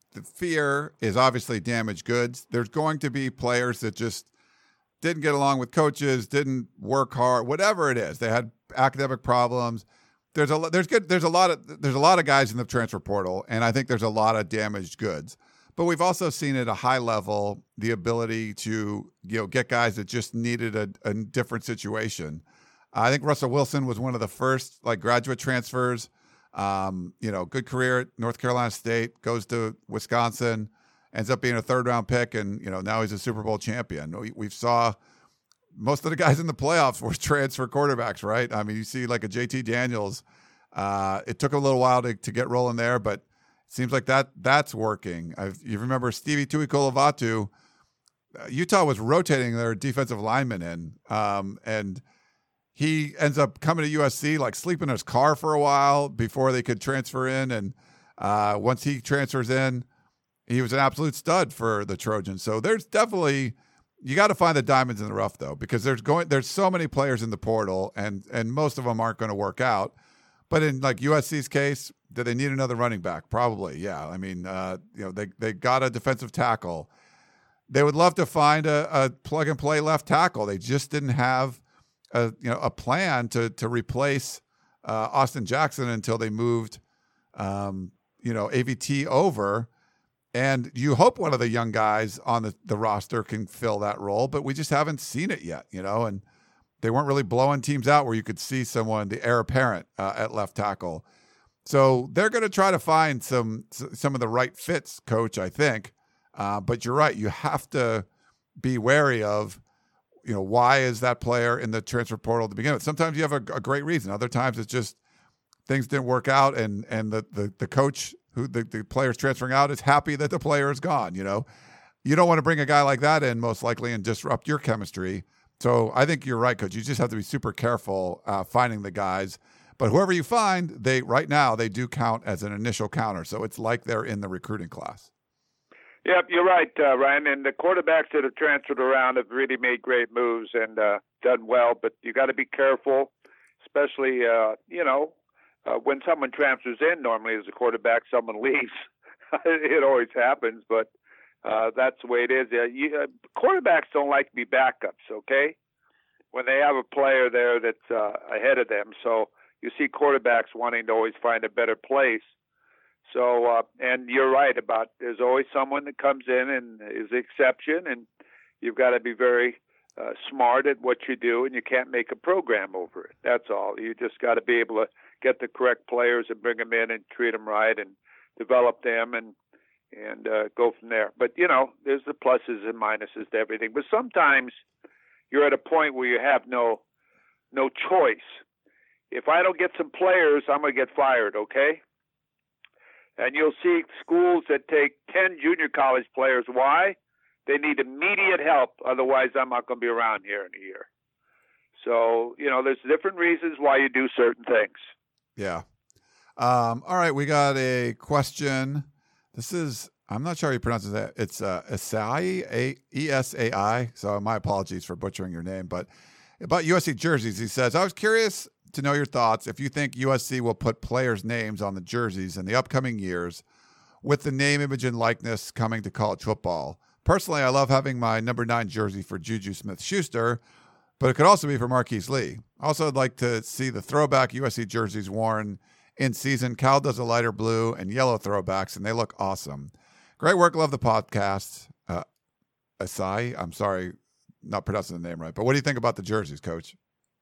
the fear is obviously damaged goods. There's going to be players that just didn't get along with coaches, didn't work hard, whatever it is. They had academic problems. There's a lot of guys in the transfer portal, and I think there's a lot of damaged goods. But we've also seen at a high level the ability to get guys that just needed a different situation. I think Russell Wilson was one of the first graduate transfers. Good career at North Carolina State, goes to Wisconsin, ends up being a third-round pick, and now he's a Super Bowl champion. We saw most of the guys in the playoffs were transfer quarterbacks, right? I mean, you see like a JT Daniels. It took a little while to get rolling there, but it seems like that's working. You remember Stevie Tuikolovatu, Utah was rotating their defensive lineman in, and he ends up coming to USC, sleeping in his car for a while before they could transfer in. And once he transfers in, he was an absolute stud for the Trojans. So there's definitely, you got to find the diamonds in the rough though, because there's so many players in the portal, and most of them aren't going to work out. But in USC's case, do they need another running back? Probably, yeah. I mean, they got a defensive tackle. They would love to find a plug and play left tackle. They just didn't have a plan to replace Austin Jackson until they moved AVT over. And you hope one of the young guys on the roster can fill that role, but we just haven't seen it yet, and they weren't really blowing teams out where you could see someone, the heir apparent at left tackle. So they're going to try to find some of the right fits, Coach, I think. But you're right. You have to be wary of, why is that player in the transfer portal to begin with? Sometimes you have a great reason. Other times it's just things didn't work out, and the coach who the player's transferring out is happy that the player is gone. You don't want to bring a guy like that in most likely and disrupt your chemistry. So I think you're right, Coach. You just have to be super careful finding the guys. But whoever you find, right now they do count as an initial counter. So it's like they're in the recruiting class. Yep, you're right, Ryan. And the quarterbacks that have transferred around have really made great moves and done well. But you got to be careful, especially when someone transfers in. Normally, as a quarterback, someone leaves. It always happens, but that's the way it is. Quarterbacks don't like to be backups. Okay, when they have a player there that's ahead of them, so you see quarterbacks wanting to always find a better place. So, and you're right about there's always someone that comes in and is the exception, and you've got to be very smart at what you do, and you can't make a program over it. That's all. You just got to be able to get the correct players and bring them in and treat them right and develop them and go from there. But, there's the pluses and minuses to everything. But sometimes you're at a point where you have no choice. If I don't get some players, I'm going to get fired, okay? And you'll see schools that take 10 junior college players. Why? They need immediate help. Otherwise, I'm not going to be around here in a year. So, there's different reasons why you do certain things. Yeah. All right. We got a question. This is, I'm not sure how you pronounce it. It's Esai, E-S-A-I. So my apologies for butchering your name. But about USC jerseys, he says, I was curious to know your thoughts if you think USC will put players' names on the jerseys in the upcoming years with the name, image, and likeness coming to college football. Personally, I love having my number 9 jersey for Juju Smith-Schuster, but it could also be for Marquise Lee. Also, I'd like to see the throwback USC jerseys worn in season. Cal does a lighter blue and yellow throwbacks, and they look awesome. Great work. Love the podcast. Asai, I'm sorry, not pronouncing the name right, but what do you think about the jerseys, Coach?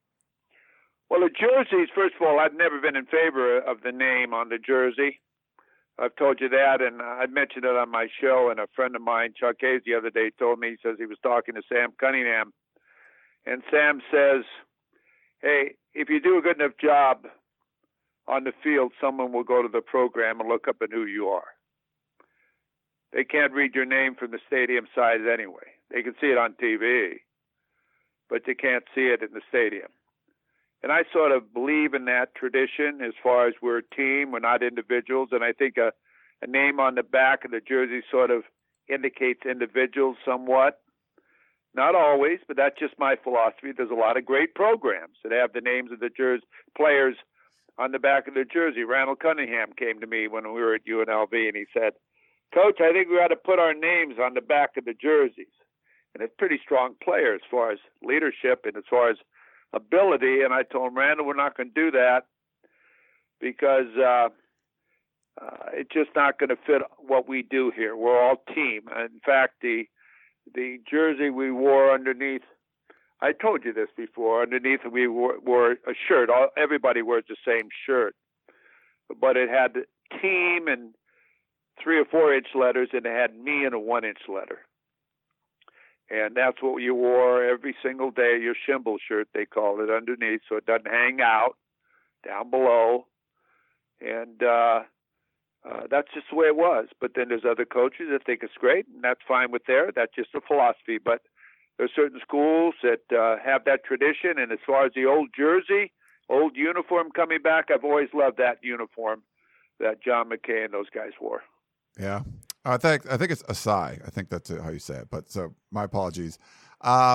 Well, the jerseys, first of all, I've never been in favor of the name on the jersey. I've told you that, and I mentioned it on my show, and a friend of mine, Chuck Hayes, the other day told me, he says he was talking to Sam Cunningham, and Sam says, hey, if you do a good enough job on the field, someone will go to the program and look up at who you are. They can't read your name from the stadium side anyway. They can see it on TV, but they can't see it in the stadium. And I sort of believe in that tradition as far as we're a team, we're not individuals. And I think a name on the back of the jersey sort of indicates individuals somewhat. Not always, but that's just my philosophy. There's a lot of great programs that have the names of the players on the back of their jersey. Randall Cunningham came to me when we were at UNLV, and he said, Coach, I think we ought to put our names on the back of the jerseys. And it's pretty strong player as far as leadership and as far as ability. And I told him, Randall, we're not going to do that because it's just not going to fit what we do here. We're all team. In fact, the jersey we wore underneath, I told you this before, underneath we wore a shirt. Everybody wears the same shirt. But it had team and 3 or 4 inch letters, and it had me in a 1 inch letter. And that's what you wore every single day, your Schimble shirt, they call it, underneath, so it doesn't hang out down below. And that's just the way it was. But then there's other coaches that think it's great, and that's fine with that's just a philosophy. But there's certain schools that have that tradition. And as far as the old jersey, old uniform coming back, I've always loved that uniform that John McKay and those guys wore. Yeah. I think it's Asai. I think that's how you say it. But so my apologies. I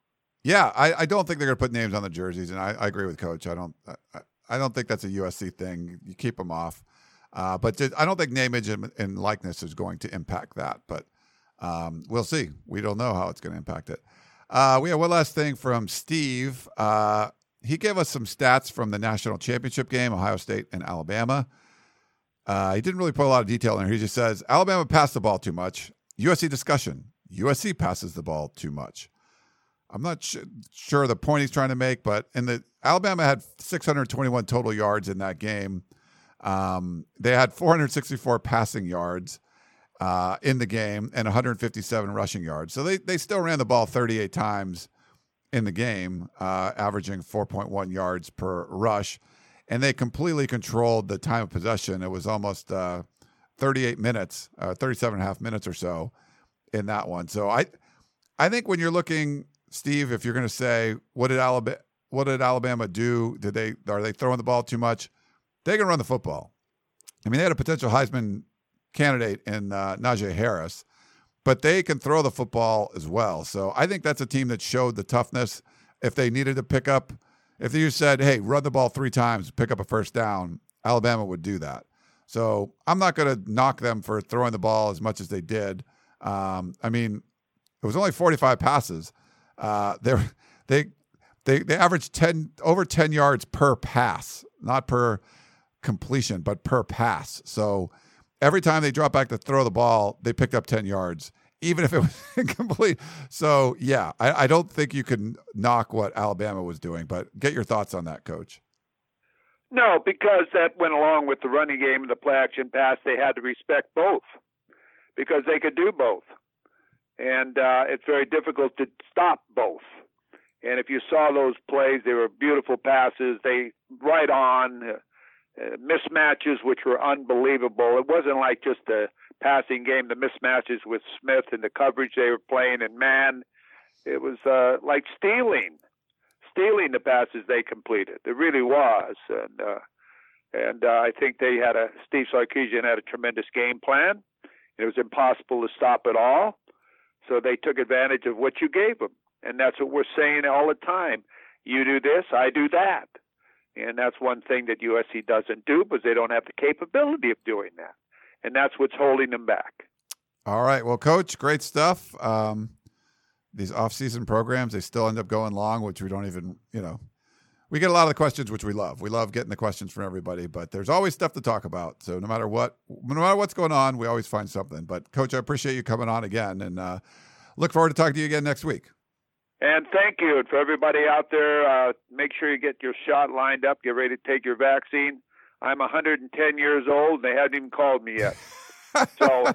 don't think they're going to put names on the jerseys, and I agree with Coach. I don't think that's a USC thing. You keep them off. But I don't think name, image, and likeness is going to impact that. But we'll see. We don't know how it's going to impact it. We have one last thing from Steve. He gave us some stats from the national championship game, Ohio State and Alabama. He didn't really put a lot of detail in there. He just says, Alabama passed the ball too much. USC discussion. USC passes the ball too much. I'm not sure the point he's trying to make, but Alabama had 621 total yards in that game. They had 464 passing yards in the game and 157 rushing yards. So they still ran the ball 38 times in the game, averaging 4.1 yards per rush. And they completely controlled the time of possession. It was almost 38 minutes, 37 and a half minutes or so in that one. So I think when you're looking, Steve, if you're going to say, what did Alabama do? Are they throwing the ball too much? They can run the football. I mean, they had a potential Heisman candidate in Najee Harris, but they can throw the football as well. So I think that's a team that showed the toughness. If they needed to pick up, if you said, hey, run the ball 3 times, pick up a first down, Alabama would do that. So I'm not going to knock them for throwing the ball as much as they did. I mean, it was only 45 passes. They averaged over 10 yards per pass, not per completion, but per pass. So every time they dropped back to throw the ball, they picked up 10 yards, even if it was incomplete. So, yeah, I don't think you can knock what Alabama was doing, but get your thoughts on that, Coach. No, because that went along with the running game and the play action pass. They had to respect both because they could do both. And it's very difficult to stop both. And if you saw those plays, they were beautiful passes. They right on mismatches, which were unbelievable. It wasn't like just a passing game, the mismatches with Smith and the coverage they were playing in man. It was like stealing the passes they completed. It really was. And I think Steve Sarkisian had a tremendous game plan. It was impossible to stop it all. So they took advantage of what you gave them. And that's what we're saying all the time. You do this, I do that. And that's one thing that USC doesn't do because they don't have the capability of doing that. And that's what's holding them back. All right. Well, Coach, great stuff. These off-season programs, they still end up going long, which we don't even, we get a lot of the questions, which we love. We love getting the questions from everybody, but there's always stuff to talk about. So no matter what's going on, we always find something. But, Coach, I appreciate you coming on again, and look forward to talking to you again next week. And thank you. And for everybody out there, make sure you get your shot lined up. Get ready to take your vaccine. I'm 110 years old, and they haven't even called me yet. So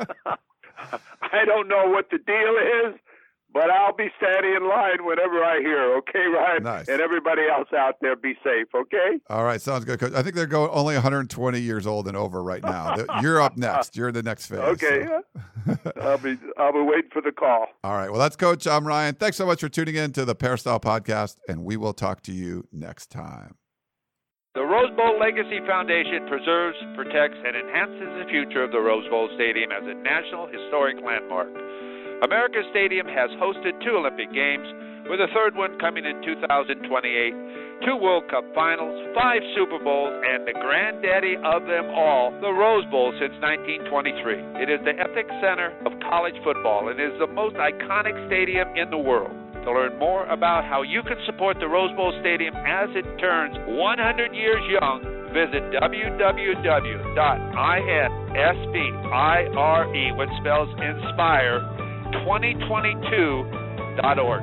I don't know what the deal is, but I'll be standing in line whenever I hear. Okay, Ryan? Nice. And everybody else out there, be safe, okay? All right, sounds good, Coach. I think they're going only 120 years old and over right now. You're up next. You're in the next phase. Okay. So. I'll be waiting for the call. All right. Well, that's Coach. I'm Ryan. Thanks so much for tuning in to the Peristyle Podcast, and we will talk to you next time. The Rose Bowl Legacy Foundation preserves, protects, and enhances the future of the Rose Bowl Stadium as a National Historic Landmark. America's Stadium has hosted 2 Olympic Games, with a third one coming in 2028. 2 World Cup finals, 5 Super Bowls, and the granddaddy of them all, the Rose Bowl since 1923. It is the epicenter of college football and is the most iconic stadium in the world. To learn more about how you can support the Rose Bowl Stadium as it turns 100 years young, visit www.inspire, which spells inspire, 2022.org.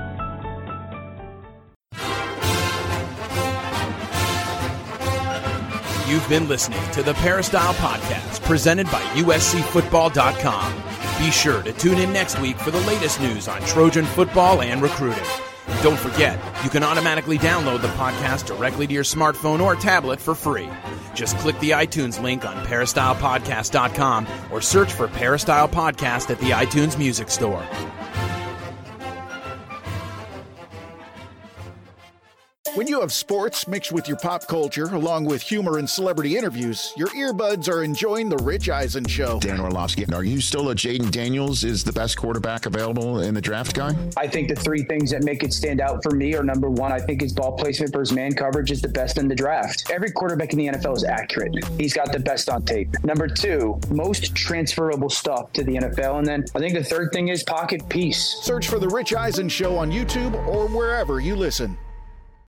You've been listening to the Peristyle Podcast, presented by USCFootball.com. Be sure to tune in next week for the latest news on Trojan football and recruiting. Don't forget, you can automatically download the podcast directly to your smartphone or tablet for free. Just click the iTunes link on PeristylePodcast.com or search for Peristyle Podcast at the iTunes Music Store. When you have sports mixed with your pop culture, along with humor and celebrity interviews, your earbuds are enjoying The Rich Eisen Show. Dan Orlovsky, are you still a Jaden Daniels is the best quarterback available in the draft guy? I think the 3 things that make it stand out for me are, number 1, I think his ball placement for his man coverage is the best in the draft. Every quarterback in the NFL is accurate. He's got the best on tape. Number 2, most transferable stuff to the NFL. And then I think the 3rd thing is pocket peace. Search for The Rich Eisen Show on YouTube or wherever you listen.